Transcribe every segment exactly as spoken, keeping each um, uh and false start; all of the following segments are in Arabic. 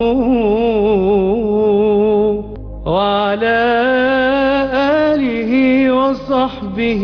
وعلى آله وصحبه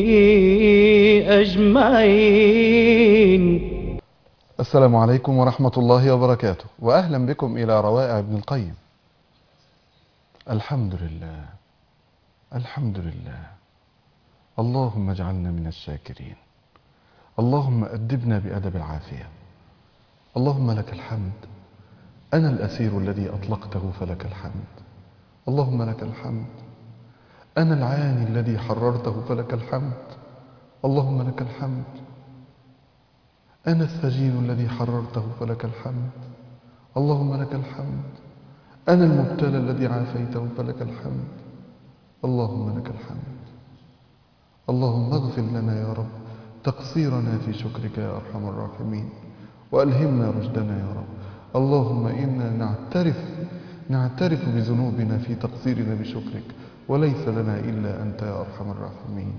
أجمعين. السلام عليكم ورحمة الله وبركاته، وأهلا بكم إلى روائع ابن القيم. الحمد لله الحمد لله، اللهم اجعلنا من الشاكرين، اللهم أدبنا بأدب العافية. اللهم لك الحمد، أنا الأسير الذي أطلقته فلك الحمد. اللهم لك الحمد، أنا العاني الذي حررته فلك الحمد. اللهم لك الحمد، أنا السجين الذي حررته فلك الحمد. اللهم لك الحمد، أنا المبتلى الذي عافيته فلك الحمد. اللهم لك الحمد. اللهم اغفر لنا يا رب تقصيرنا في شكرك يا أرحم الراحمين، وألهمنا رشدنا يا رب. اللهم إنا نعترف نعترف بذنوبنا في تقصيرنا بشكرك، وليس لنا إلا أنت يا أرحم الراحمين.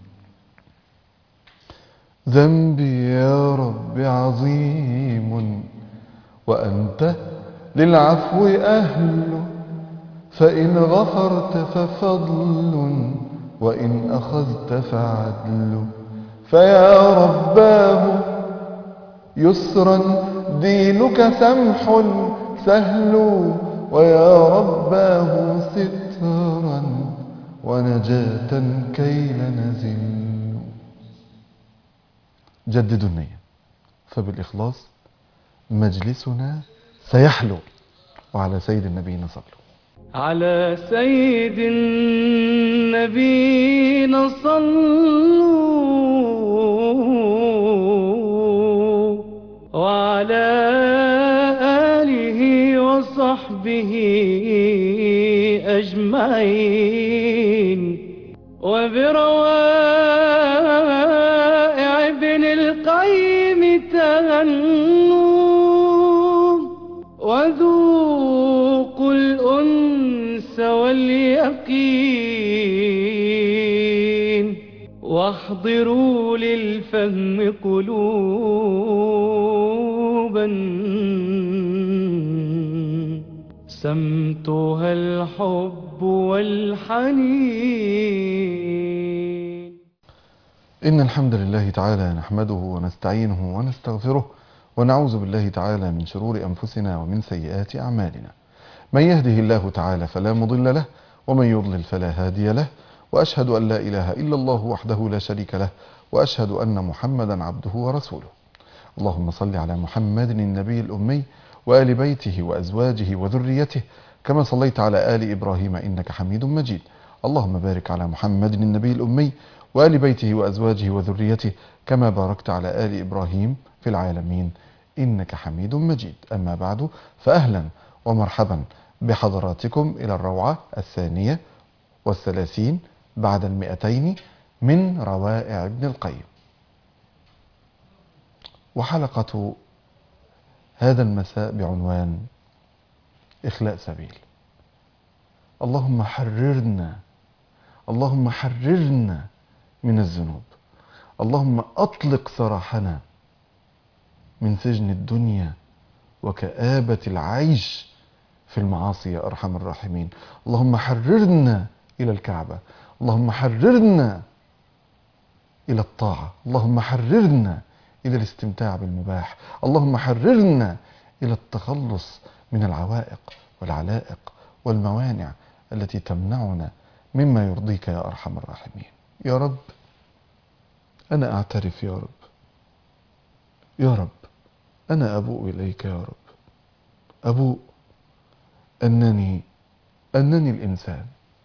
ذنبي يا رب عظيم وأنت للعفو أهل، فإن غفرت ففضل وإن أخذت فعدل. فيا رباه يسرا دينك سمح سهل، ويا رباه سترا ونجاة كي لا نزل. جددوا النية، فبالإخلاص مجلسنا سيحلو. وعلى سيد النبي صلوا. على سيد النبي صلوا، وعلى آله وصحبه أجمعين. وبروائع ابن القيم تهنوا، وذوقوا الأنس واليقين، واحضروا للفهم قلوبا سمتها الحب والحنين. إن الحمد لله تعالى نحمده ونستعينه ونستغفره، ونعوذ بالله تعالى من شرور أنفسنا ومن سيئات أعمالنا. من يهده الله تعالى فلا مضل له، ومن يضلل فلا هادي له. وأشهد أن لا إله إلا الله وحده لا شريك له، وأشهد أن محمدا عبده ورسوله. اللهم صل على محمد النبي الأمي وآل بيته وأزواجه وذريته، كما صليت على آل إبراهيم إنك حميد مجيد. اللهم بارك على محمد النبي الأمي وآل بيته وأزواجه وذريته، كما باركت على آل إبراهيم في العالمين إنك حميد مجيد. أما بعد، فأهلا ومرحبا بحضراتكم إلى الروعة الثانية والثلاثين بعد المئتين من روائع ابن القيم، وحلقة هذا المساء بعنوان إخلاء سبيل. اللهم حررنا، اللهم حررنا من الذنوب. اللهم أطلق سراحنا من سجن الدنيا وكآبة العيش في المعاصي يا أرحم الراحمين. اللهم حررنا إلى الكعبة، اللهم حررنا إلى الطاعة، اللهم حررنا إلى الاستمتاع بالمباح، اللهم حررنا إلى التخلص من العوائق والعلائق والموانع التي تمنعنا مما يرضيك يا أرحم الراحمين. يا رب أنا أعترف، يا رب يا رب أنا أبوء إليك، يا رب أبوء أنني أنني الإنسان،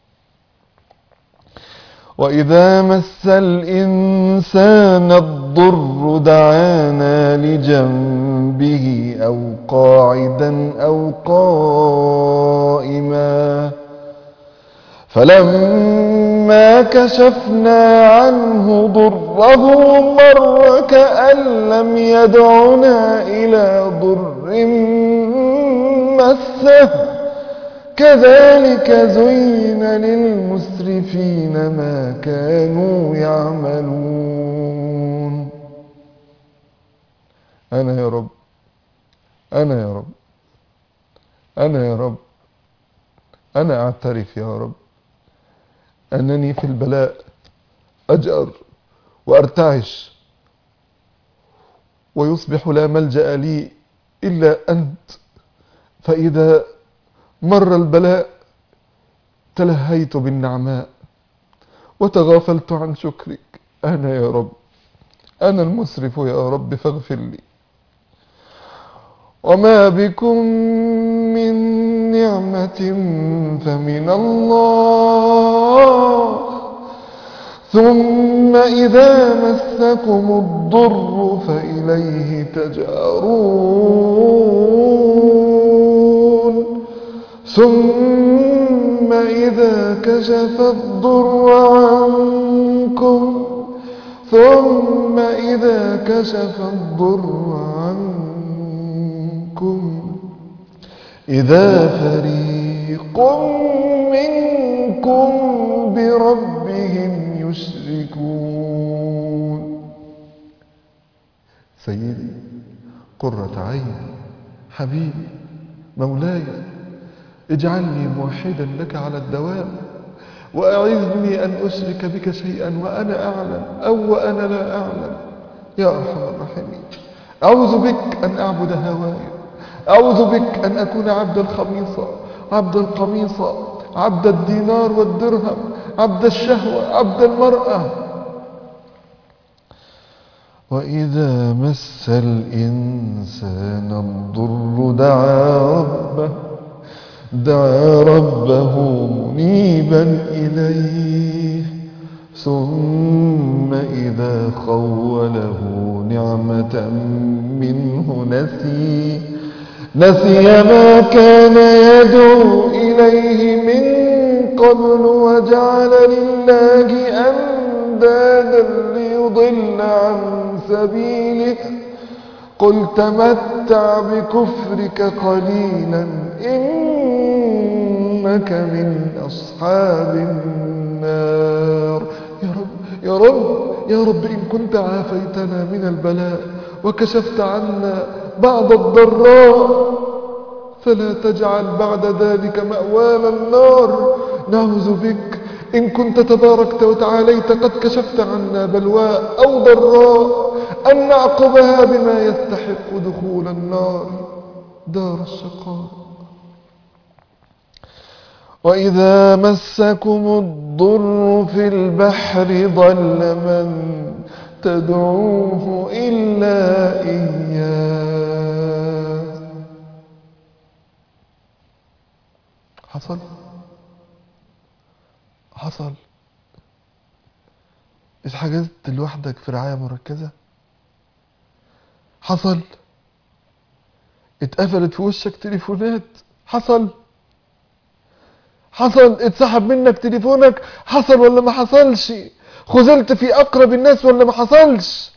وإذا مس الإنسان الضر دعانا لجنبه أو قاعدا أو قائما، فلما كشفنا عنه ضره مر كأن لم يدعنا إلى ضر مسه، كذلك زين للمسرفين ما كانوا يعملون. أنا يا رب أنا يا رب أنا يا رب، أنا أعترف يا رب أنني في البلاء أجأر وأرتعش، ويصبح لا ملجأ لي إلا أنت، فإذا مر البلاء تلهيت بالنعماء وتغافلت عن شكرك. أنا يا رب، أنا المسرف يا رب، فاغفر لي. وما بكم من نعمة فمن الله، ثم إذا مسكم الضر فإليه تجأرون، ثم إذا كشف الضر عنكم ثم إذا كشف الضر عنكم إذا فريق منكم بربهم يشركون. سيدي، قرة عيني، حبيبي، مولاي، اجعلني موحدا لك على الدوام، وأعذني أن أشرك بك شيئا وأنا أعلم أو وأنا لا أعلم يا أرحم الراحمين. أعوذ بك أن أعبد هواي، أعوذ بك أن أكون عبد الخميصة، عبد القميصة، عبد الدينار والدرهم، عبد الشهوة، عبد المرأة. وإذا مس الإنسان الضر دعا ربه دعا ربه منيبا إليه، ثم إذا خوله نعمة منه نسي نسي ما كان يدعو إليه من قبل وجعل لله أندادا ليضل عن سبيله. قل تمتع بكفرك قليلا إنك من أصحاب النار. يا رب يا رب يا رب، إن كنت عافيتنا من البلاء وكشفت عنا بعض الضراء فلا تجعل بعد ذلك مأوانا النار. نعوذ بك إن كنت تباركت وتعاليت قد كشفت عنا بلواء أو ضراء أن نعقبها بما يستحق دخول النار، دار الشقاء. وإذا مسكم الضر في البحر ضل من تدعوه إلا إياه. حصل حصل إيش حجزت لوحدك في رعاية مركزة؟ حصل اتقفلت في وشك تليفونات؟ حصل حصل اتسحب منك تليفونك؟ حصل ولا ما حصلش؟ خذلت في أقرب الناس ولا ما حصلش؟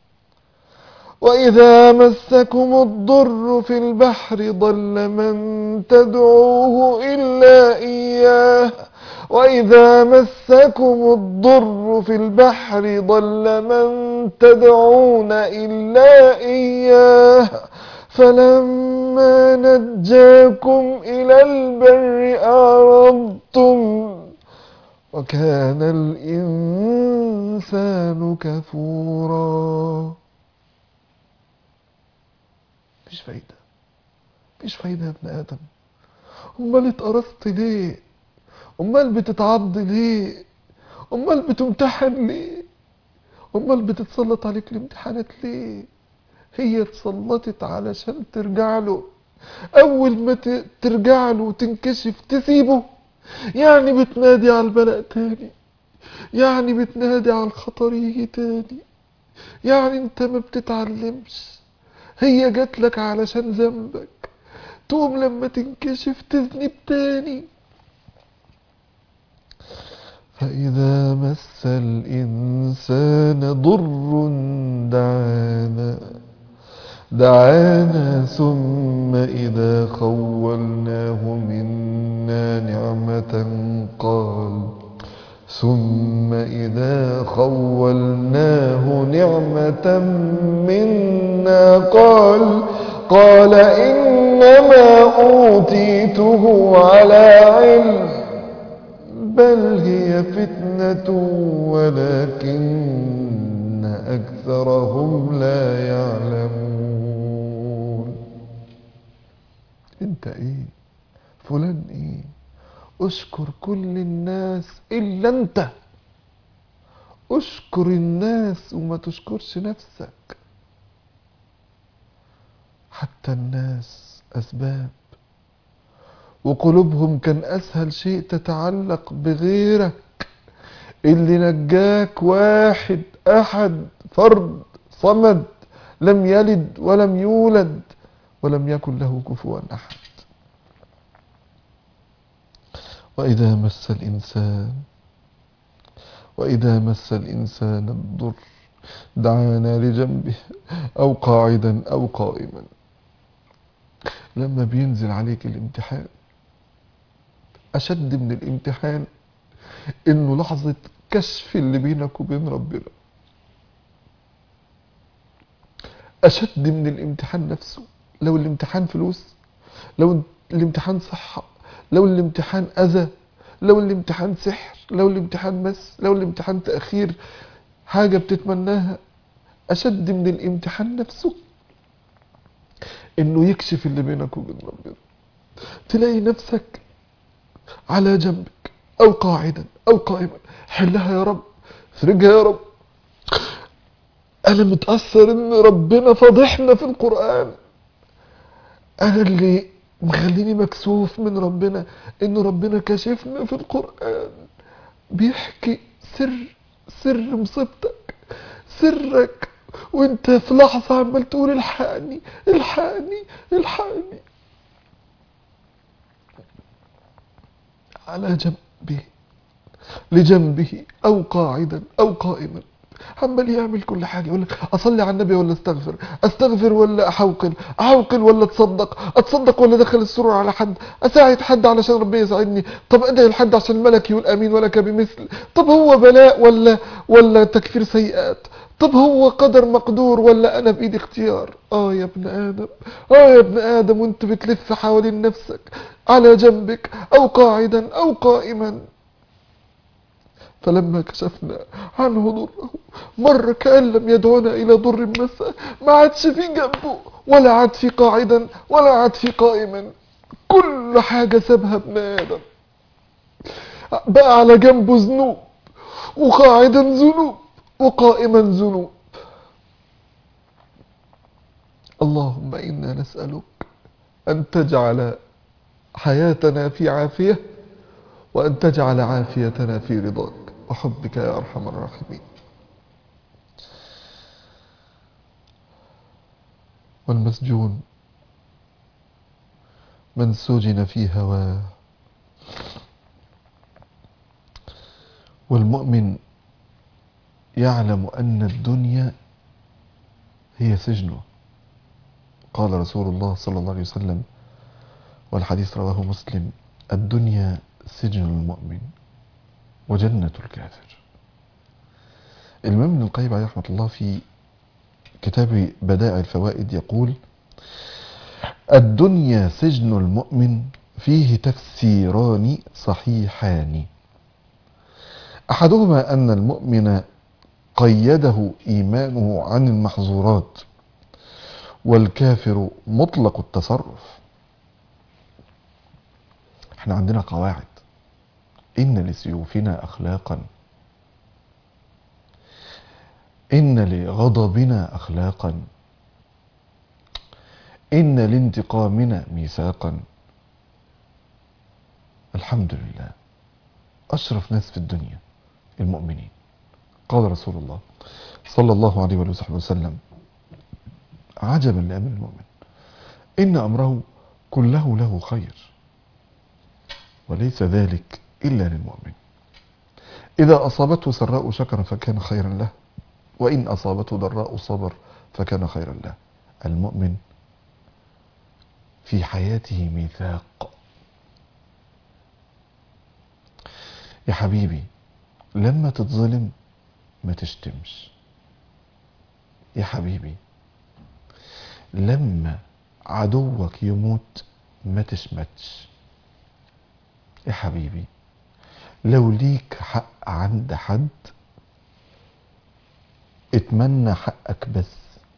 وإذا مسكم الضر في البحر ضل من تدعوه إلا إياه. وإذا مسكم الضر في البحر ضل من تدعون إلا إياه فلما نجاكم إلى البر أعرضتم وكان الإنسان كفورا. مفيش فايدة، مفيش فايدة يا ابن آدم. أمال اتقرصت ليه؟ أمال بتتعض ليه؟ أمال بتمتحن ليه؟ أمال بتتسلط عليك الامتحانات ليه؟ هي اتسلطت علشان ترجع له. أول ما ترجع له وتنكشف تسيبه؟ يعني بتنادي على البلاء تاني، يعني بتنادي على الخطر يجي تاني، يعني انت ما بتتعلمش. هي جات لك علشان ذنبك، تقوم لما تنكشف تذنب تاني. فإذا مس الإنسان ضر دعانا دعانا ثم إذا خولناه منا نعمة قال ثم إذا خولناه نعمة منا قال قال إنما أوتيته على علم بل هي فتنة ولكن أكثرهم لا يعلمون. انت ايه؟ فلان ايه؟ اشكر كل الناس إلا انت. اشكر الناس وما تشكرش نفسك. حتى الناس أسباب، وقلوبهم كان أسهل شيء تتعلق بغيرك. اللي نجاك واحد أحد فرد صمد، لم يلد ولم يولد ولم يكن له كفوا أحد. وإذا مس الإنسان وإذا مس الإنسان الضر دعانا لجنبه أو قاعدا أو قائما. لما بينزل عليك الامتحان، أشد من الامتحان إنه لحظة كشف اللي بينك وبين ربنا. أشد من الامتحان نفسه. لو الامتحان فلوس، لو الامتحان صحة، لو الامتحان أذى، لو الامتحان سحر، لو الامتحان مس، لو الامتحان تأخير حاجة بتتمناها، أشد من الامتحان نفسه إنه يكشف اللي بينك وبين ربنا. تلاقي نفسك على جنبك أو قاعدا أو قائما. حلها يا رب، فرجها يا رب. أنا متأثر إن ربنا فضحنا في القرآن. أنا اللي مخليني مكسوف من ربنا إن ربنا كشفنا في القرآن. بيحكي سر سر مصيبتك، سرك، وانت في لحظة عمال تقول الحقني الحقني الحقني. على جنبه، لجنبه أو قاعدا أو قائما، عمال يعمل كل حاجة. يقول لك أصلي على النبي ولا استغفر، استغفر ولا أحوقل، أحوقل ولا أتصدق، أتصدق ولا أدخل السرور على حد، أساعد حد علشان ربنا يساعدني، طب أدعي لحد عشان الملك يقول أمين ولك بمثل، طب هو بلاء ولا ولا تكفير سيئات، طب هو قدر مقدور ولا أنا بإيدي اختيار. آه يا ابن آدم، آه يا ابن آدم، وانت بتلف حوالين نفسك على جنبك أو قاعدا أو قائما. فلما كشفنا عنه ضره مر كأن لم يدعونا إلى ضر مسه. ما عادش في جنبه، ولا عاد في قاعدا، ولا عاد في قائما. كل حاجة سابها ابن آدم. بقى على جنبه ذنوب، وقاعدا ذنوب، وقائما ذنوب. اللهم إنا نسألك أن تجعل حياتنا في عافية، وأن تجعل عافيتنا في رضاك وحبك يا أرحم الراحمين. والمسجون من سجن في هواه، والمؤمن يعلم أن الدنيا هي سجنه. قال رسول الله صلى الله عليه وسلم، والحديث رواه مسلم: الدنيا سجن المؤمن وجنة الكافر. الإمام ابن القيم عليه رحمة الله في كتاب بدائع الفوائد يقول: الدنيا سجن المؤمن فيه تفسيران صحيحان، أحدهما أن المؤمن قيده إيمانه عن المحظورات، والكافر مطلق التصرف. احنا عندنا قواعد: إن لسيوفنا أخلاقا، إن لغضبنا أخلاقا، إن لانتقامنا ميثاقا. الحمد لله، أشرف ناس في الدنيا المؤمنين. قال رسول الله صلى الله عليه وآله وسلم: عجبا لأمر المؤمن، إن أمره كله له خير، وليس ذلك إلا للمؤمن. إذا أصابته سراء شكر فكان خيرا له، وإن أصابته ضراء صبر فكان خيرا له. المؤمن في حياته ميثاق. يا حبيبي، لما تتظلم ما تشتمش. يا حبيبي، لما عدوك يموت ما تشمتش. يا حبيبي لو ليك حق عند حد اتمنى حقك بس.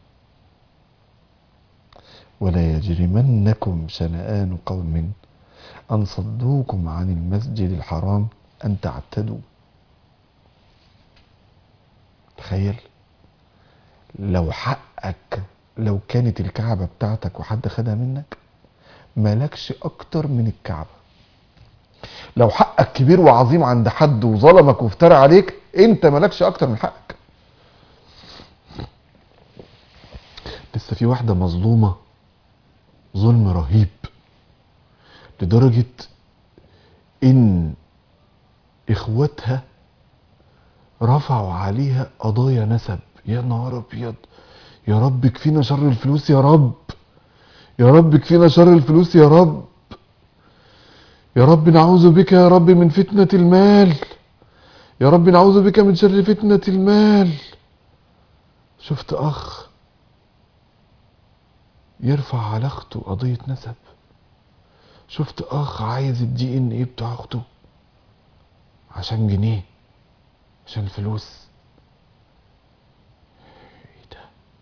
ولا يجرمنكم شنآن قوم أن صدوكم عن المسجد الحرام أن تعتدوا. تخيل لو حقك، لو كانت الكعبة بتاعتك وحد خدها منك مالكش أكتر من الكعبة. لو حقك كبير وعظيم عند حد وظلمك وافترى عليك انت مالكش أكتر من حقك. لسه في واحدة مظلومة ظلم رهيب لدرجة ان اخواتها رفعوا عليها قضايا نسب. يا نهار ابيض، يا رب كفينا شر الفلوس، يا رب يا رب كفينا شر الفلوس، يا رب يا رب نعوذ بك يا رب من فتنة المال، يا رب نعوذ بك من شر فتنة المال. شفت اخ يرفع على اخته قضية نسب، شفت اخ عايز الدي ان ايه بتاع اخته عشان جنيه، عشان فلوس. ايه ده؟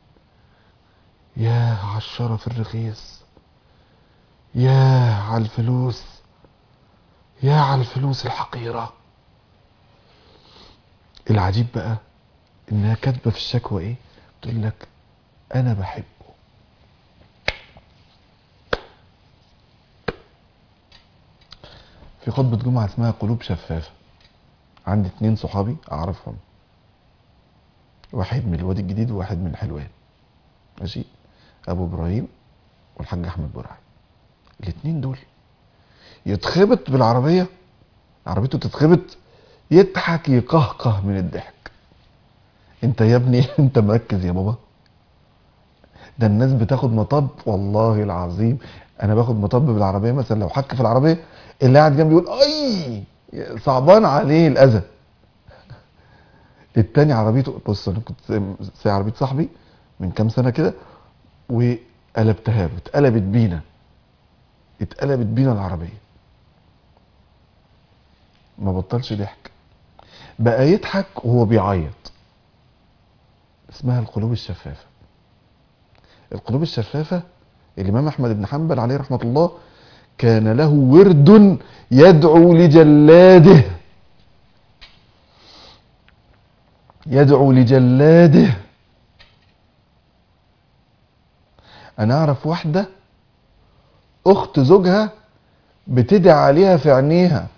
ياه على الشرف الرخيص، ياه على الفلوس، ياه على الفلوس الحقيرة. العجيب بقى انها كاتبة في الشكوى ايه؟ بتقول لك انا بحبه. في خطبة جمعة اسمها قلوب شفافة، عندي اتنين صحابي اعرفهم، واحد من الوادي الجديد وواحد من حلوان، ماشي، ابو ابراهيم والحاج احمد برعي. الاتنين دول يتخبط بالعربية، عربيته تتخبط يضحك يقهقه من الضحك. انت يا ابني انت مركز يا بابا؟ ده الناس بتاخد مطب، والله العظيم انا باخد مطب بالعربية مثلا لو حك في العربية اللي قاعد جنبي يقول اي صعبان عليه الاذى. التاني عربيته، بص انا كنت سايق عربية صاحبي من كام سنة كده وقلبتها له، اتقلبت بينا اتقلبت بينا العربية، ما بطلش ضحك، بقى يضحك وهو بيعيط. اسمها القلوب الشفافة. القلوب الشفافة الامام احمد بن حنبل عليه رحمة الله كان له ورد يدعو لجلاده، يدعو لجلاده. انا اعرف واحدة اخت زوجها بتدعي عليها في عينيها،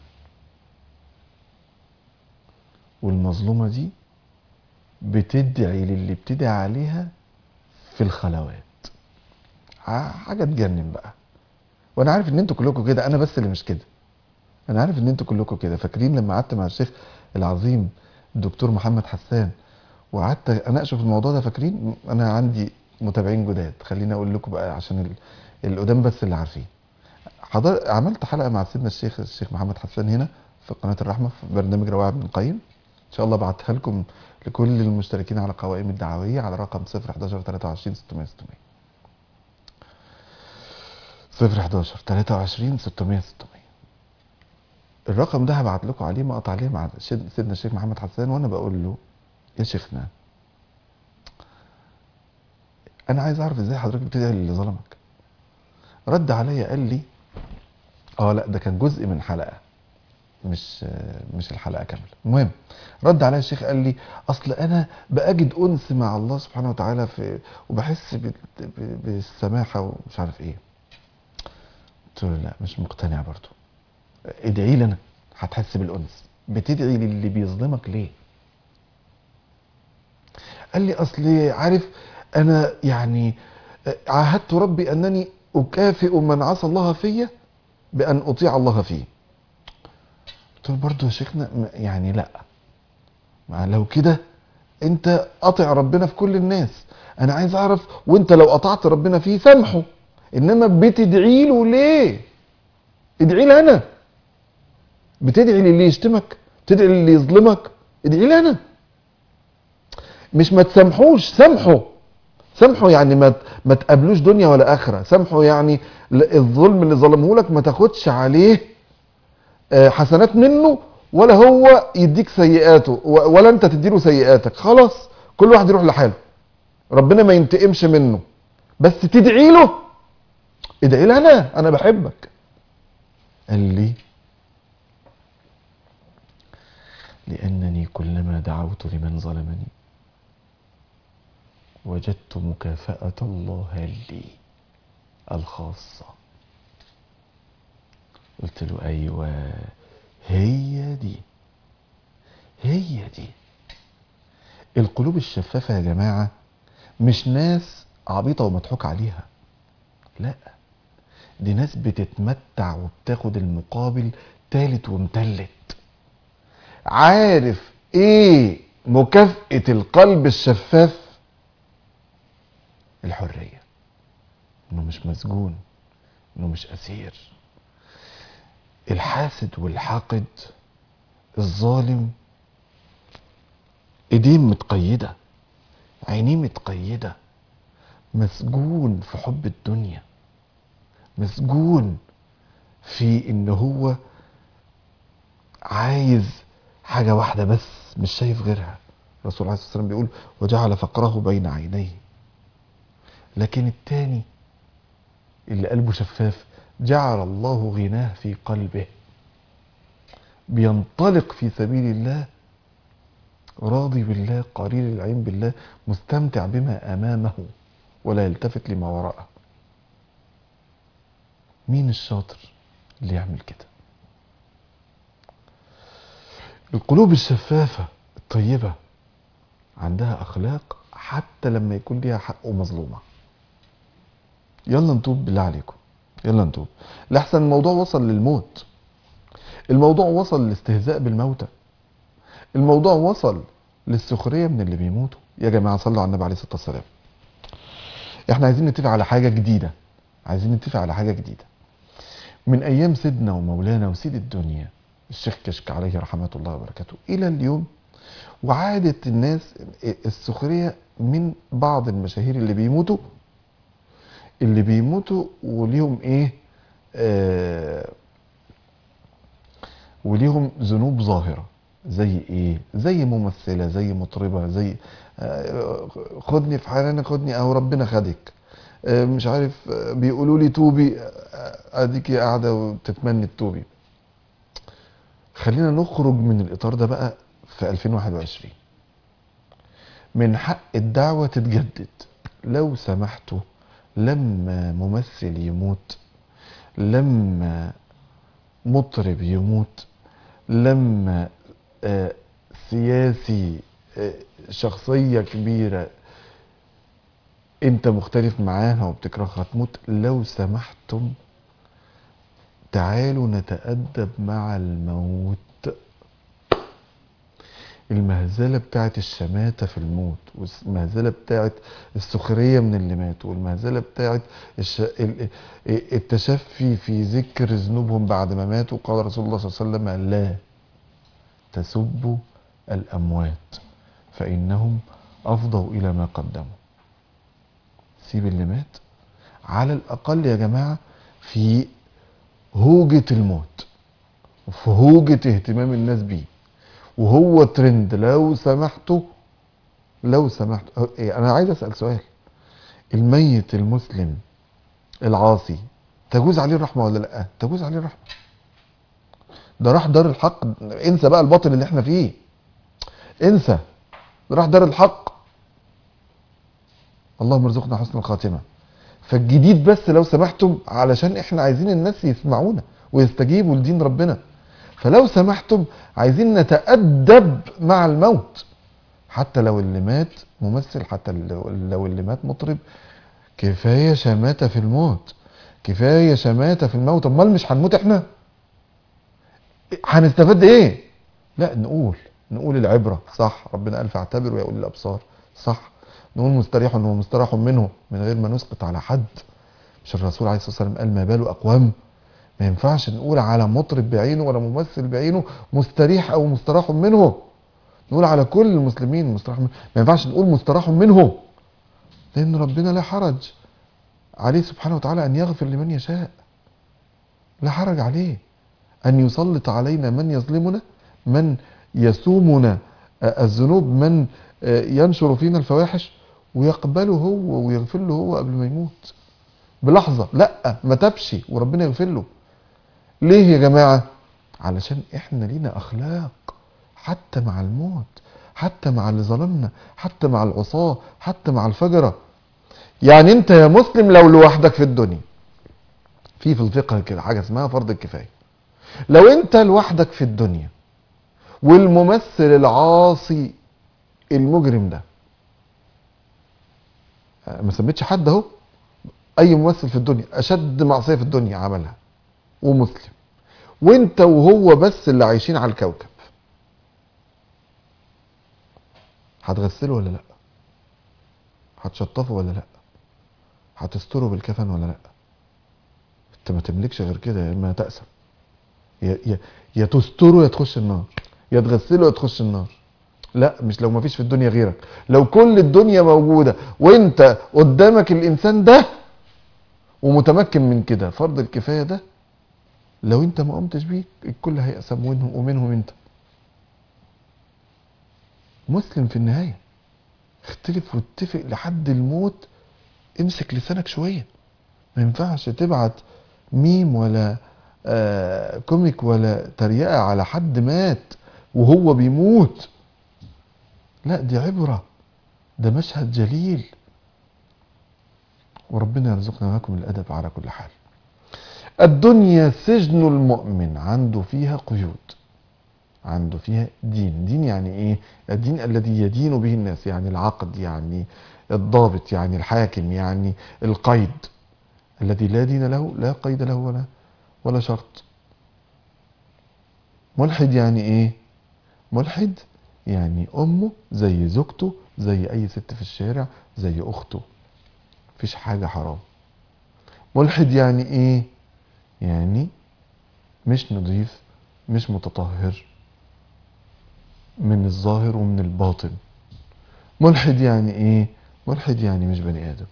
والمظلومة دي بتدعي للي بتدعي عليها في الخلوات. حاجة تجنن بقى. وانا عارف ان انتوا كلكم كده، انا بس اللي مش كده. انا عارف ان انتوا كلكم كده. فاكرين لما قعدت مع الشيخ العظيم الدكتور محمد حسان وقعدت اناقشه في الموضوع ده؟ فاكرين؟ انا عندي متابعين جداد، خليني اقول لكم بقى عشان القدام بس اللي عارفين. حضر عملت حلقه مع سيدنا الشيخ الشيخ محمد حسان هنا في قناه الرحمه في برنامج رواعي ابن القيم. ان شاء الله بعتها لكم لكل المشتركين على قوائم الدعويه على رقم صفر حداشر تلاتة وعشرين ستمية ستمية صفر حداشر تلاتة وعشرين ستمية ستمية. الرقم ده هبعت لكم عليه مقطع عليه مع سيدنا الشيخ محمد حسان وانا بقول له يا شيخنا انا عايز اعرف ازاي حضرتك بتدعي للي ظلمك. رد عليا قال لي اه لا ده كان جزء من حلقه مش مش الحلقه كامله. المهم رد عليا الشيخ قال لي اصل انا باجد انس مع الله سبحانه وتعالى في وبحس بالسماحه ومش عارف ايه. قلت له لا مش مقتنع برضه. ادعي لي انا هتحس بالانس. بتدعي للي بيظلمك ليه؟ قال لي اصل عارف انا يعني عاهدت ربي انني اكافئ من عصى الله فيا بان اطيع الله فيه. قلت له برضه يا شيخنا يعني لا، ما لو كده انت اطع ربنا في كل الناس. انا عايز اعرف وانت لو اطعت ربنا فيه سامحه، انما بتدعي له ليه؟ ادعي لي انا. بتدعي للي يشتمك، بتدعي للي يظلمك، ادعي لي انا. مش ما تسامحوش، سامحه سامحه يعني ما ما تقابلوش دنيا ولا اخره. سامحه يعني الظلم اللي ظلمه لك ما تاخدش عليه حسنات منه، ولا هو يديك سيئاته ولا انت تديله سيئاتك. خلاص كل واحد يروح لحاله، ربنا ما ينتقمش منه، بس تدعي له. ادعي له انا انا بحبك. قال لي لانني كلما دعوت لمن ظلمني وجدت مكافأة الله لي الخاصة. قلت له ايوه هي دي هي دي القلوب الشفافة يا جماعة. مش ناس عبيطة ومضحوك عليها، لا، دي ناس بتتمتع وبتاخد المقابل تالت ومتلت. عارف ايه مكافأة القلب الشفاف؟ الحرية، انه مش مسجون، انه مش اسير. الحاسد والحاقد الظالم ايديه متقيدة، عينيه متقيدة، مسجون في حب الدنيا، مسجون في ان هو عايز حاجة واحدة بس مش شايف غيرها. الرسول عليه الصلاة والسلام بيقول وجعل فقره بين عينيه. لكن التاني اللي قلبه شفاف جعل الله غناه في قلبه، بينطلق في سبيل الله راضي بالله قرير العين بالله مستمتع بما امامه ولا يلتفت لما وراءه. مين الشاطر اللي يعمل كده؟ القلوب الشفافة الطيبة عندها اخلاق حتى لما يكون ليها حق ومظلومة. يلا نتوب بالله عليكم، يلا نتوب، لحسن الموضوع وصل للموت، الموضوع وصل للاستهزاء بالموتى، الموضوع وصل للسخرية من اللي بيموتوا. يا جماعة صلوا على النبي عليه الصلاة والسلام. احنا عايزين نتفق على حاجة جديدة، عايزين نتفق على حاجة جديدة. من ايام سيدنا ومولانا وسيد الدنيا الشيخ كشك عليه رحمة الله وبركاته الى اليوم، وعادة الناس السخرية من بعض المشاهير اللي بيموتوا اللي بيموتوا وليهم ايه آه وليهم ذنوب ظاهرة. زي ايه؟ زي ممثلة، زي مطربة، زي آه خدني في حالنا، خدني او ربنا خدك، آه مش عارف، آه بيقولوا لي توبي، آه اديكي قاعدة وتتمني التوبي. خلينا نخرج من الاطار ده بقى في ألفين وواحد وعشرين. من حق الدعوة تتجدد. لو سمحتوا لما ممثل يموت، لما مطرب يموت، لما آه سياسي آه شخصية كبيرة انت مختلف معاها وبتكرهها تموت، لو سمحتم تعالوا نتأدب مع الموت. المهزلة بتاعت الشماتة في الموت، والمهزلة بتاعت السخرية من اللي ماتوا، والمهزلة بتاعت الش... التشفي في ذكر ذنوبهم بعد ما ماتوا. قال رسول الله صلى الله عليه وسلم لا تسبوا الأموات فإنهم أفضوا إلى ما قدموا. سيب اللي مات على الأقل يا جماعة في هوجة الموت وفي هوجة اهتمام الناس بيه وهو ترند. لو سمحتوا لو سمحتوا انا عايز اسال سؤال، الميت المسلم العاصي تجوز عليه الرحمه ولا لا؟ تجوز عليه الرحمه. ده راح دار الحق، انسى بقى الباطل اللي احنا فيه، انسى، ده راح دار الحق. اللهم ارزقنا حسن الخاتمه. فالجديد بس لو سمحتم علشان احنا عايزين الناس يسمعونا ويستجيبوا لدين ربنا، فلو سمحتم عايزين نتأدب مع الموت. حتى لو اللي مات ممثل، حتى لو اللي مات مطرب، كفاية شماتة في الموت، كفاية شماتة في الموت. امال مش هنموت احنا؟ هنستفاد ايه؟ لا نقول نقول العبرة صح، ربنا قال فاعتبروا يا اولي الابصار، صح. نقول مستريح ومستراح منه من غير ما نسقط على حد. مش الرسول عليه الصلاة والسلام قال ما بال اقوام؟ ما ينفعش نقول على مطرب بعينه ولا ممثل بعينه مستريح او مستراح منه. نقول على كل المسلمين مستراح منه، ما ينفعش نقول مستراح منه. لأن ربنا لا حرج عليه سبحانه وتعالى أن يغفر لمن يشاء، لا حرج عليه أن يسلط علينا من يظلمنا، من يسومنا الذنوب، من ينشر فينا الفواحش، ويقبله هو ويغفر له هو قبل ما يموت بلحظة. لا، ما تبشي وربنا يغفر له. ليه يا جماعة؟ علشان احنا لينا أخلاق حتى مع الموت، حتى مع اللي ظلمنا، حتى مع العصاة، حتى مع الفجرة. يعني انت يا مسلم لو لوحدك في الدنيا، في في الفقه كده حاجة اسمها فرض الكفاية. لو انت لوحدك في الدنيا والممثل العاصي المجرم ده، ما سميتش حد اهو، اي ممثل في الدنيا اشد معصية في الدنيا عملها ومسلم، وانت وهو بس اللي عايشين على الكوكب، هتغسله ولا لا؟ هتشطفه ولا لا؟ هتستره بالكفن ولا لا؟ انت ما تملكش غير كده، يا اما تأسف، يا يا يا تستره يا تخش النار، يا تغسله يا تخش النار. لا، مش لو ما فيش في الدنيا غيرك، لو كل الدنيا موجودة وانت قدامك الانسان ده ومتمكن من كده، فرض الكفاية ده لو انت ما قمتش بيه الكل هيقسم ومنهم ومنهم انت. مسلم في النهاية، اختلف واتفق لحد الموت، امسك لسانك شوية. ما ينفعش تبعت ميم ولا آه كوميك ولا تريقة على حد مات وهو بيموت. لا، دي عبرة، ده مشهد جليل. وربنا يرزقنا معكم الأدب على كل حال. الدنيا سجن المؤمن، عنده فيها قيود، عنده فيها دين. دين يعني ايه؟ الدين الذي يدين به الناس، يعني العقد، يعني الضابط، يعني الحاكم، يعني القيد. الذي لا دين له لا قيد له ولا ولا شرط. ملحد يعني ايه؟ ملحد يعني امه زي زوجته زي اي ست في الشارع زي اخته، مفيش حاجة حرام. ملحد يعني ايه؟ يعني مش نظيف، مش متطهر من الظاهر ومن الباطن. ملحد يعني ايه؟ ملحد يعني مش بني ادم،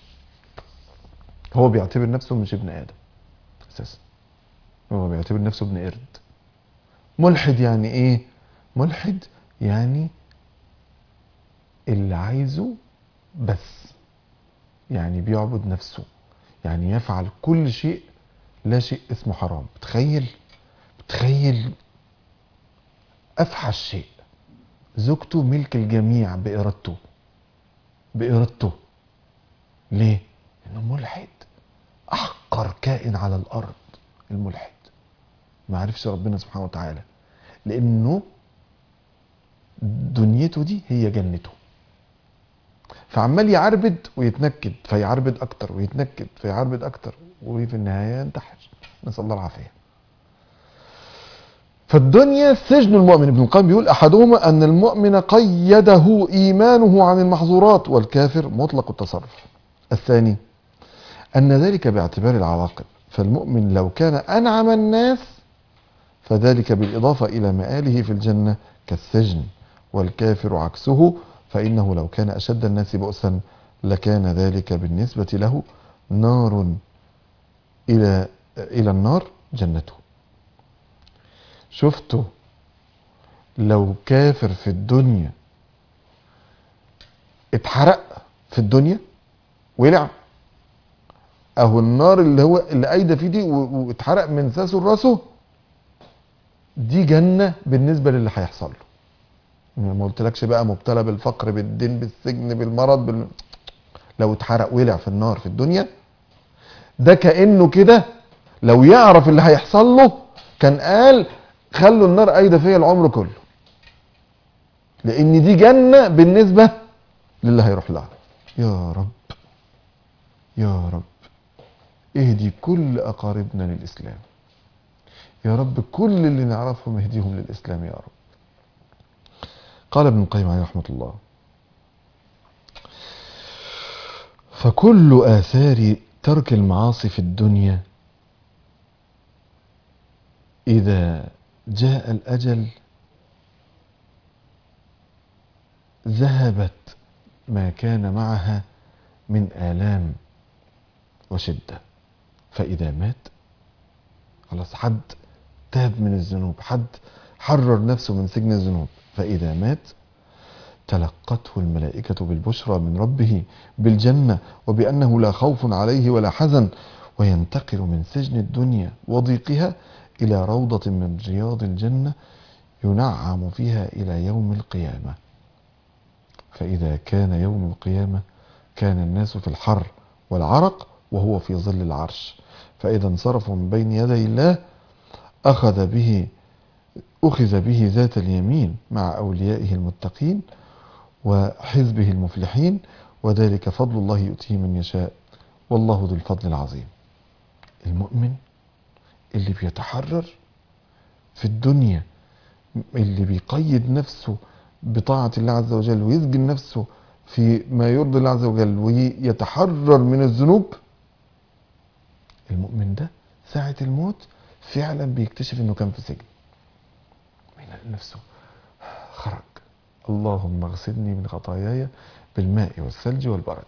هو بيعتبر نفسه مش ابن ادم اساسا، هو بيعتبر نفسه ابن قرد. ملحد يعني ايه؟ ملحد يعني اللي عايزه بس، يعني بيعبد نفسه، يعني يفعل كل شيء، لا شيء اسمه حرام. بتخيل بتخيل افحش شيء، زوجته ملك الجميع بإرادته بإرادته ليه؟ انه ملحد، احقر كائن على الارض الملحد، ما عرفش ربنا سبحانه وتعالى، لانه دنيته دي هي جنته، فعمال يعربد ويتنكد، فيعربد اكتر ويتنكد فيعربد اكتر، وفي النهايه ينتحر، نسال الله العافيه. فالدنيا سجن المؤمن. ابن القيم بيقول احدهما ان المؤمن قيده ايمانه عن المحظورات، والكافر مطلق التصرف. الثاني ان ذلك باعتبار العواقب، فالمؤمن لو كان انعم الناس فذلك بالاضافه الى مآله في الجنه كالسجن، والكافر عكسه، فانه لو كان اشد الناس بؤسا لكان ذلك بالنسبه له نار الى الى النار جنته. شفتوا لو كافر في الدنيا اتحرق في الدنيا ولع، اهو النار اللي هو اللي قايده فيه دي واتحرق من ساسه لراسه، دي جنه بالنسبه للي هيحصل له. ما قلتلكش بقى مبتلى بالفقر بالدين بالسجن بالمرض بال... لو اتحرق ولع في النار في الدنيا، ده كانه كده لو يعرف اللي هيحصل له كان قال خلوا النار قايده فيا العمر كله، لان دي جنه بالنسبه للي هيروح لها. يا رب يا رب اهدي كل اقاربنا للاسلام، يا رب كل اللي نعرفهم اهديهم للاسلام يا رب. قال ابن القيم عليه رحمه الله: فكل آثار ترك المعاصي في الدنيا إذا جاء الأجل ذهبت ما كان معها من آلام وشدة. فإذا مات خلاص، حد تاب من الذنوب، حد حرر نفسه من سجن الذنوب، فإذا مات تلقته الملائكة بالبشرى من ربه بالجنة وبأنه لا خوف عليه ولا حزن، وينتقل من سجن الدنيا وضيقها إلى روضة من رياض الجنة ينعم فيها إلى يوم القيامة. فإذا كان يوم القيامة كان الناس في الحر والعرق وهو في ظل العرش، فإذا انصرفوا من بين يدي الله أخذ به أخذ به ذات اليمين مع أوليائه المتقين وحزبه المفلحين، وذلك فضل الله يؤتيه من يشاء والله ذو الفضل العظيم. المؤمن اللي بيتحرر في الدنيا، اللي بيقيد نفسه بطاعة الله عز وجل ويسجن نفسه في ما يرضي الله عز وجل ويتحرر من الذنوب، المؤمن ده ساعة الموت فعلا بيكتشف انه كان في سجن، بيلاقي نفسه خرج. اللهم اغسلني من خطاياي بالماء والثلج والبرد.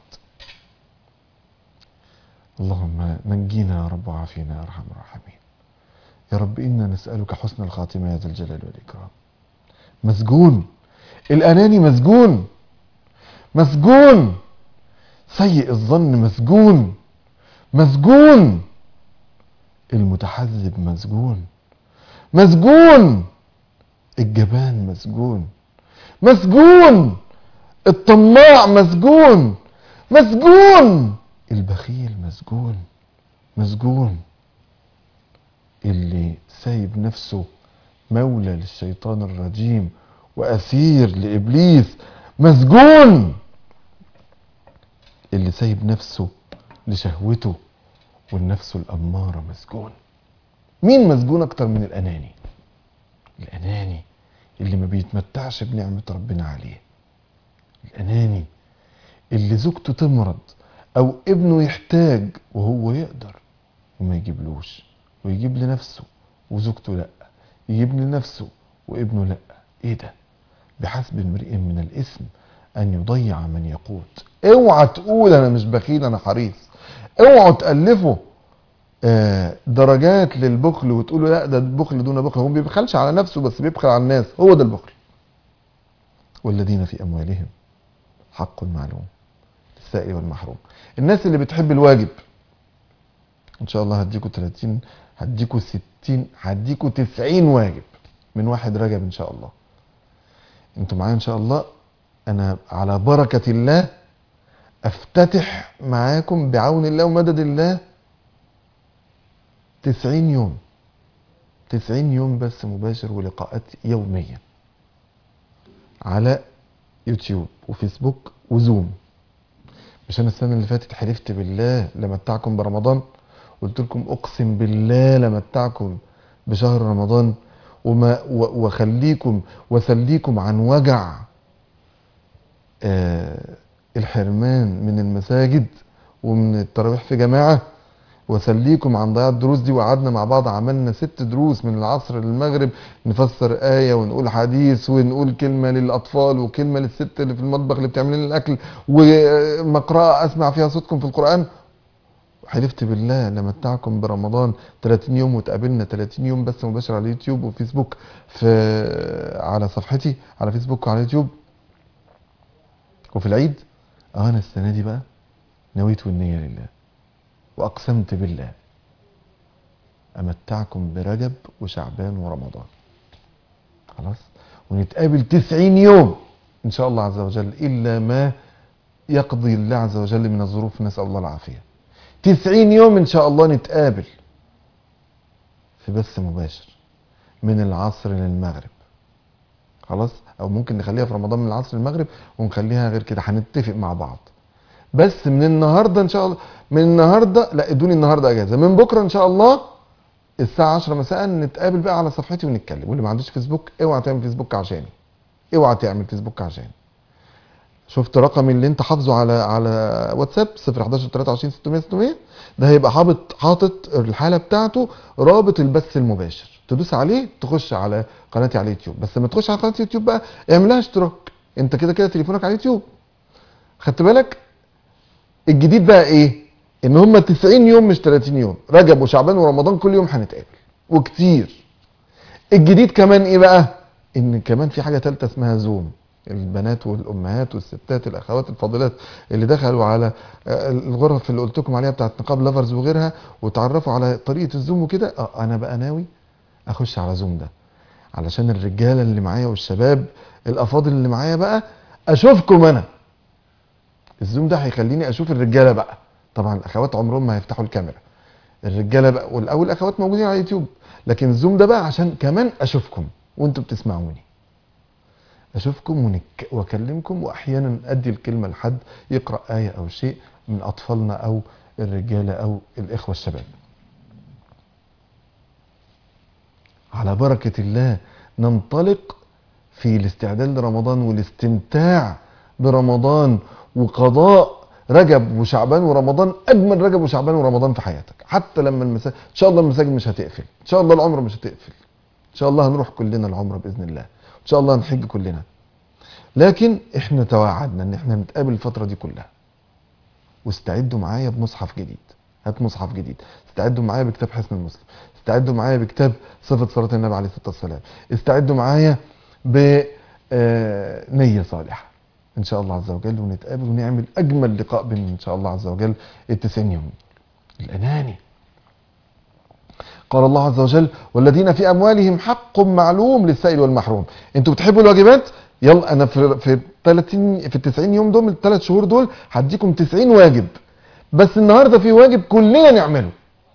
اللهم نجينا يا رب وعافينا يا ارحم الراحمين. يا رب إنا نسألك حسن الخاتمة يا ذا الجلال والإكرام. مسجون الأناني، مسجون مسجون سيء الظن، مسجون مسجون المتحزب، مسجون مسجون الجبان، مسجون مسجون الطماع، مسجون مسجون البخيل، مسجون مسجون اللي سايب نفسه مولى للشيطان الرجيم وأسير لإبليس، مسجون اللي سايب نفسه لشهوته والنفس الأمارة، مسجون. مين مسجون أكتر من الأناني؟ الأناني اللي ما بيتمتعش بنعمة ربنا عليه، الأناني اللي زوجته تمرض أو ابنه يحتاج وهو يقدر وما يجيبلوش، ويجيب لنفسه وزوجته لأ، يجيب لنفسه وابنه لأ. ايه ده؟ بحسب امرئ من الاسم ان يضيع من يقوت. اوعى تقول انا مش بخيل انا حريص، اوعوا تألفوا آه درجات للبخل وتقولوا لا ده البخل دون بخل. هو ما بيبخلش على نفسه بس بيبخل على الناس، هو ده البخل. والذين في اموالهم حق معلوم للسائل والمحروم. الناس اللي بتحب الواجب ان شاء الله هديكوا ثلاثين، هديكوا ستين، هديكوا تسعين واجب من واحد رجب ان شاء الله. انتوا معايا ان شاء الله. انا على بركة الله افتتح معاكم بعون الله ومدد الله تسعين يوم، تسعين يوم بس مباشر ولقاءات يومية على يوتيوب وفيسبوك وزوم. مش انا السنة اللي فاتت حلفت بالله لمتعكم برمضان، قلت لكم اقسم بالله لمتعكم بشهر رمضان وما وخليكم وسليكم عن وجع آه الحرمان من المساجد ومن التراويح في جماعة، وسليكم عن ضياع الدروس دي. وقعدنا مع بعض عملنا ست دروس من العصر للمغرب، نفسر آية ونقول حديث ونقول كلمة للأطفال وكلمة للست اللي في المطبخ اللي بتعمل لنا الأكل، ومقرأة أسمع فيها صوتكم في القرآن. حلفت بالله لمتعكم برمضان ثلاثين يوم، وتقابلنا ثلاثين يوم بس مباشر على اليوتيوب وفيسبوك، في على صفحتي على فيسبوك وعلى اليوتيوب. وفي العيد اه انا السنه دي بقى نويت والنيه لله واقسمت بالله امتعكم برجب وشعبان ورمضان خلاص، ونتقابل تسعين يوم ان شاء الله عز وجل، الا ما يقضي الله عز وجل من الظروف، نسال الله العافيه. تسعين يوم ان شاء الله نتقابل في بث مباشر من العصر للمغرب خلاص، او ممكن نخليها في رمضان من العصر للمغرب ونخليها غير كده، هنتفق مع بعض. بس من النهارده ان شاء الله، من النهارده لا ادوني النهارده اجازه، من بكره ان شاء الله الساعه عشرة مساء نتقابل بقى على صفحتي ونتكلم. واللي ما عندوش فيسبوك اوعى تعمل فيسبوك عشاني، اوعى تعمل فيسبوك عشاني. شفت رقمي اللي انت حافظه على على واتساب صفر حداشر تلاتة وعشرين ستمية ستمية، ده هيبقى حاطط حاطط الحاله بتاعته رابط البث المباشر، تدوس عليه تخش على قناتي على اليوتيوب. بس لما تخش على قناه اليوتيوب بقى اعمل لها اشتراك، انت كده كده تليفونك على اليوتيوب، خدت بالك؟ الجديد بقى ايه؟ ان هم تسعين يوم مش تلاتين يوم، رجب وشعبان ورمضان كل يوم هنتقابل وكتير. الجديد كمان ايه بقى؟ ان كمان في حاجة تالتة اسمها زوم. البنات والامهات والستات الاخوات الفاضلات اللي دخلوا على الغرف اللي قلت لكم عليها بتاعت نقاب لافرز وغيرها وتعرفوا على طريقة الزوم وكده، اه انا بقى ناوي اخش على زوم ده علشان الرجالة اللي معايا والشباب الافاضل اللي معايا بقى اشوفكم انا. الزوم ده هيخليني اشوف الرجالة بقى. طبعا الاخوات عمرهم ما هيفتحوا الكاميرا، الرجالة بقى والاول الاخوات موجودين على اليوتيوب، لكن الزوم ده بقى عشان كمان اشوفكم وانتوا بتسمعوني، اشوفكم ونك... واكلمكم، واحيانا ادي الكلمة لحد يقرأ آية او شيء من اطفالنا او الرجالة او الاخوة الشباب. على بركة الله ننطلق في الاستعداد لرمضان والاستمتاع برمضان وقضاء رجب وشعبان ورمضان، اجمل رجب وشعبان ورمضان في حياتك. حتى لما المساجد ان شاء الله المساجد مش هتقفل، ان شاء الله العمره مش هتقفل، ان شاء الله هنروح كلنا العمره باذن الله، ان شاء الله هنحج كلنا. لكن احنا توعدنا ان احنا نتقابل الفتره دي كلها. واستعدوا معايا بمصحف جديد، هات مصحف جديد، استعدوا معايا بكتاب حسن المسلم، استعدوا معايا بكتاب صفة صلاة النبي عليه الصلاة والسلام، استعدوا معايا بنية صالحة ان شاء الله عز وجل، ونتقابل ونعمل اجمل لقاء بين ان شاء الله عز وجل التسعين يوم. الاناني قال الله عز وجل والذين في اموالهم حق معلوم للسائل والمحروم. انتوا بتحبوا الواجبات؟ يلا انا في في ثلاثين في التسعين يوم دول، الثلاث شهور دول هديكم تسعين واجب، بس النهارده في واجب كلنا نعمله،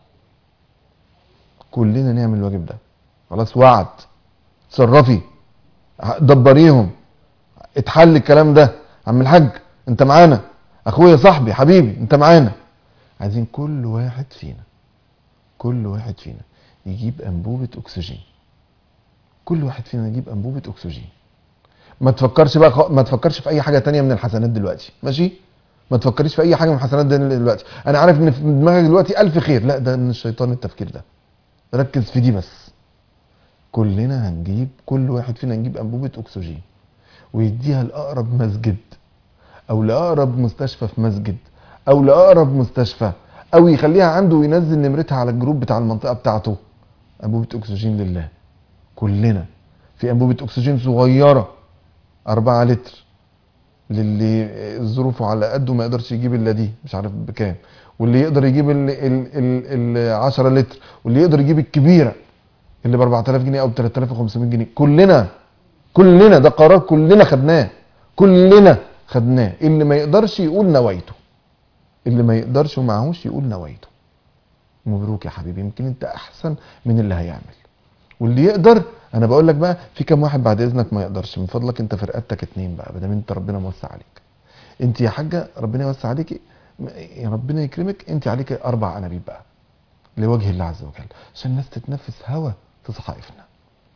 كلنا نعمل الواجب ده. خلاص وعد، تصرفي، دبريهم، اتحل الكلام ده. عم الحاج انت معانا، اخويا صاحبي حبيبي انت معانا. عايزين كل واحد فينا كل واحد فينا يجيب انبوبة اكسجين، كل واحد فينا يجيب انبوبة اكسجين. ما تفكرش بقى خ... ما تفكرش في اي حاجة تانية من الحسنات دلوقتي، ماشي؟ ما تفكريش في اي حاجة من الحسنات دلوقتي. انا عارف ان في دماغك دلوقتي الف خير، لا ده من الشيطان التفكير ده. ركز في دي بس. كلنا هنجيب، كل واحد فينا هنجيب انبوبة اكسجين ويديها لاقرب مسجد او لاقرب مستشفى في مسجد او لاقرب مستشفى، او يخليها عنده وينزل نمرتها على الجروب بتاع المنطقة بتاعته. انبوبة اكسجين لله. كلنا في انبوبة اكسجين صغيرة اربعة لتر للي ظروفه على قده ما يقدرش يجيب الا دي مش عارف بكام، واللي يقدر يجيب ال ال ال ال عشرة لتر، واللي يقدر يجيب الكبيرة اللي ب اربعة الاف جنيه او ب تلاتة الاف وخمسمية جنيه. كلنا كلنا ده قرار كلنا خدناه، كلنا خدناه. اللي ما يقدرش يقول نويته، اللي ما يقدرش ومعهوش يقول نويته. مبروك يا حبيبي، يمكن انت احسن من اللي هيعمل. واللي يقدر، انا بقول لك بقى في كام واحد بعد اذنك ما يقدرش، من فضلك انت في رقبتك اتنين بقى، بدل انت ربنا موسع عليك. انت يا حاجه ربنا يوسع عليكي، يا ربنا يكرمك، انت عليك اربع انابيب بقى لوجه الله عز وجل عشان الناس تتنفس هوا في صحائفنا.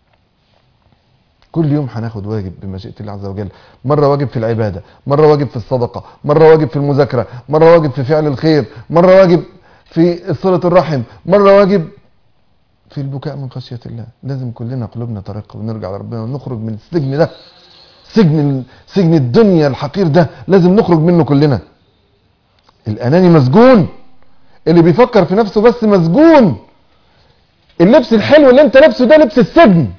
كل يوم هناخد واجب بمشيئة الله عز وجل، مرة واجب في العبادة، مرة واجب في الصدقة، مرة واجب في المذاكرة، مرة واجب في فعل الخير، مرة واجب في صلة الرحم، مرة واجب في البكاء من خشية الله. لازم كلنا قلوبنا ترق ونرجع لربنا ونخرج من السجن ده، سجن سجن الدنيا الحقير ده، لازم نخرج منه كلنا. الأناني مسجون، اللي بيفكر في نفسه بس مسجون. اللبس الحلو اللي انت لابسه ده لبس السجن.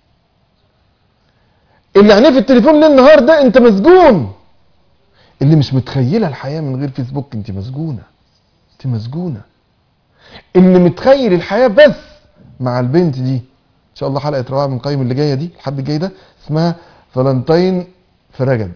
اللي عينيه في التليفون ليل نهار ده انت مسجون. اللي مش متخيله الحياه من غير فيسبوك انت مسجونه، انت مسجونه. اللي متخيل الحياه بس مع البنت دي، ان شاء الله حلقه رواعي من قيم اللي جايه دي الحد الجاي ده اسمها فالنتين في رجب.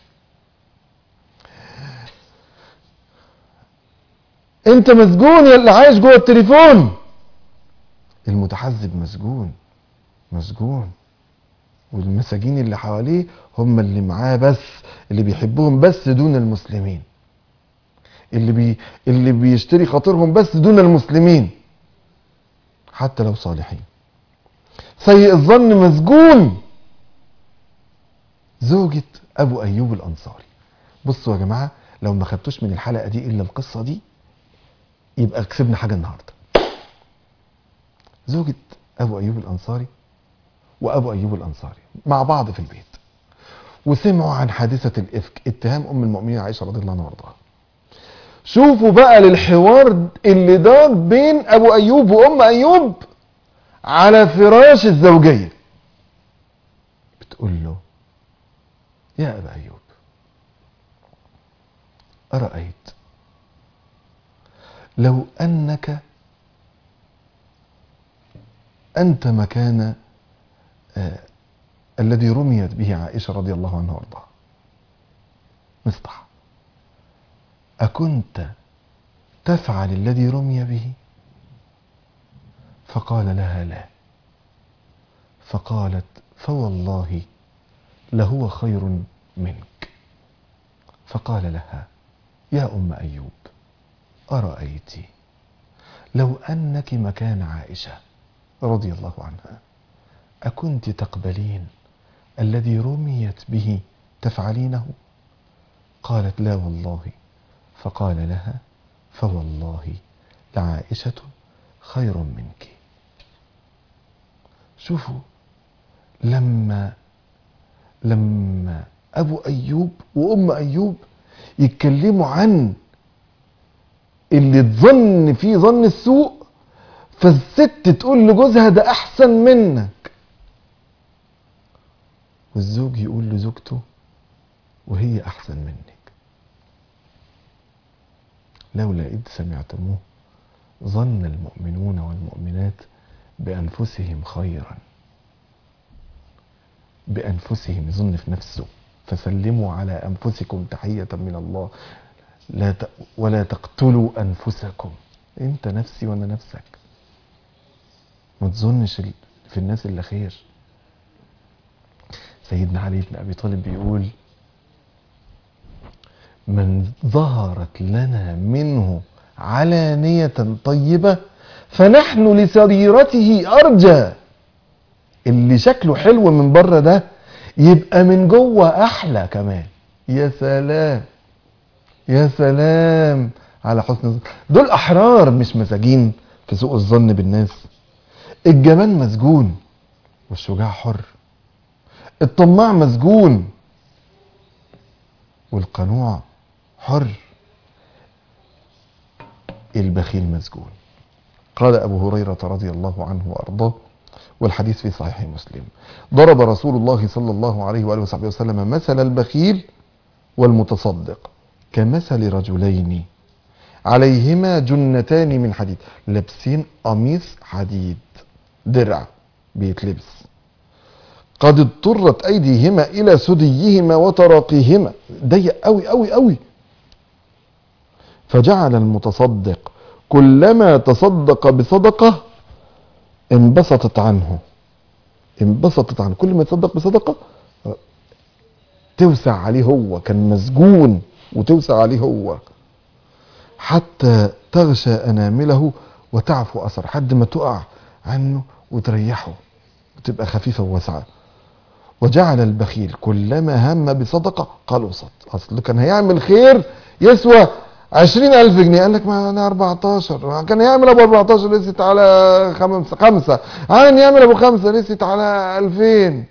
انت مسجون يا اللي عايش جوه التليفون. المتحزب مسجون مسجون، والمساجين اللي حواليه هم اللي معاه بس، اللي بيحبهم بس دون المسلمين، اللي بي اللي بيشتري خاطرهم بس دون المسلمين حتى لو صالحين. سيء الظن مسجون. زوجة ابو ايوب الانصاري. بصوا يا جماعة، لو ما خدتوش من الحلقة دي الا القصة دي يبقى كسبنا حاجة النهاردة. زوجة ابو ايوب الانصاري وابو ايوب الانصاري مع بعض في البيت، وسمعوا عن حادثة الافك، اتهام ام المؤمنين عائشة رضي الله عنها وارضاها. شوفوا بقى للحوار اللي دار بين ابو ايوب وام ايوب على فراش الزوجية. بتقول له يا ابا ايوب أرأيت لو أنك أنت مكان آه الذي رميت به عائشة رضي الله عنها وارضاها مصطح، أكنت تفعل الذي رمي به؟ فقال لها لا. فقالت فوالله لهو خير منك. فقال لها يا أم أيوب أرأيت لو أنك مكان عائشة رضي الله عنها أكنت تقبلين الذي رميت به تفعلينه؟ قالت لا والله. فقال لها فوالله لعائشة خير منك. شوفوا لما لما أبو أيوب وأم أيوب يتكلموا عن اللي تظن فيه ظن السوء، فالست تقول لجوزها ده أحسن منك، والزوج يقول لزوجته وهي أحسن منك. لولا إذ سمعتموه ظن المؤمنون والمؤمنات بأنفسهم خيرا، بأنفسهم يظن في نفسه، فسلموا على أنفسكم تحية من الله لا ت... ولا تقتلوا أنفسكم. أنت نفسي وأنا نفسك، ما تظنش في الناس اللي خير. سيدنا علي بن أبي طالب بيقول من ظهرت لنا منه علانية طيبة فنحن لسريرته أرجى. اللي شكله حلو من بره ده يبقى من جوه أحلى كمان. يا سلام يا سلام على حسن الظن. دول أحرار مش مساجين في سوء الظن بالناس. الجبان مسجون والشجاع حر، الطماع مسجون والقنوع حر، البخيل مسجون. قال أبو هريرة رضي الله عنه وأرضاه والحديث في صحيح مسلم ضرب رسول الله صلى الله عليه وآله وصحبه وسلم مثل البخيل والمتصدق كمثل رجلين عليهما جنتان من حديد، لابسين قميص حديد درع بيتلبس، قد اضطرت أيديهما إلى سديهما وتراقيهما، ضيق قوي قوي قوي. فجعل المتصدق كلما تصدق بصدقة انبسطت عنه انبسطت عنه كل ما يتصدق بصدقة توسع عليه، هو كان مسجون وتوسع عليه هو، حتى تغشى أنامله وتعفو أثر، حد ما تقع عنه وتريحه وتبقى خفيفة وواسعة. وجعل البخيل كلما هم بصدقة قلصت، أصل كان هيعمل خير يسوى عشرين ألف جنيه، قال لك ما أنا أربعتاشر، كان يعمل أبو أربعتاشر لسيت على خمسة خمسة، عين يعمل أبو خمسة لسيت على ألفين،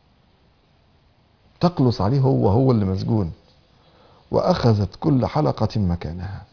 تقلص عليه هو هو اللي مسجون. وأخذت كل حلقة مكانها.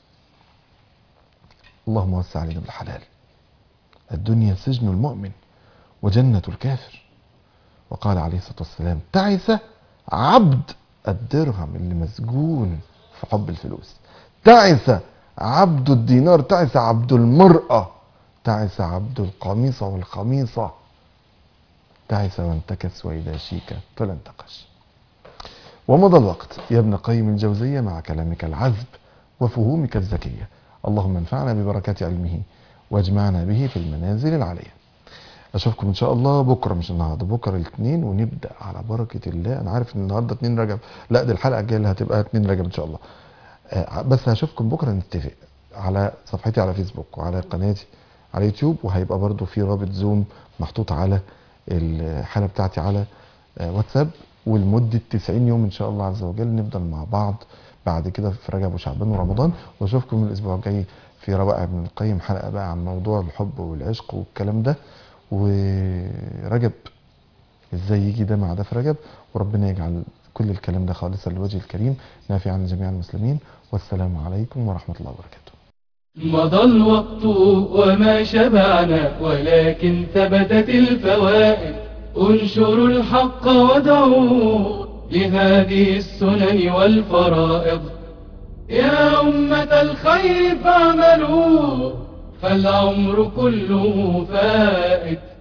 اللهم وسع علينا بالحلال. الدنيا سجن المؤمن وجنة الكافر. وقال عليه الصلاة والسلام تعس عبد الدرهم، اللي مسجون في حب الفلوس، تعس عبد الدينار، تعس عبد المرأة، تعس عبد القميصة والخميصة، تعس وانتكس وإذا شيك فلا انتقش. ومضى الوقت يا ابن قيم الجوزية مع كلامك العذب وفهومك الذكية. اللهم انفعنا ببركات علمه واجمعنا به في المنازل العالية. اشوفكم ان شاء الله بكره، مش النهارده، بكره الاثنين، ونبدا على بركه الله. انا عارف ان النهارده اتنين رجب، لا دي الحلقه الجايه اللي هتبقى اتنين رجب ان شاء الله. آه بس هشوفكم بكره نتفق على صفحتي على فيسبوك وعلى قناتي على يوتيوب، وهيبقى برضو في رابط زوم محطوط على الحاله بتاعتي على آه واتساب، ولمده تسعين يوم ان شاء الله عز وجل نفضل مع بعض بعد كده في رجب وشعبان ورمضان. واشوفكم الاسبوع الجاي في روائع ابن القيم، حلقه بقى عن موضوع الحب والعشق والكلام ده، ورجب ازاي يجي ده مع ده في رجب، وربنا يجعل كل الكلام ده خالصا لوجه الكريم نافعا لجميع المسلمين. والسلام عليكم ورحمة الله وبركاته. مضى الوقت وما شبعنا ولكن ثبتت الفوائد. انشروا الحق ودعوا لهذه السنن والفرائض. يا أمة الخير فاعملوا فالعمر كله فائت.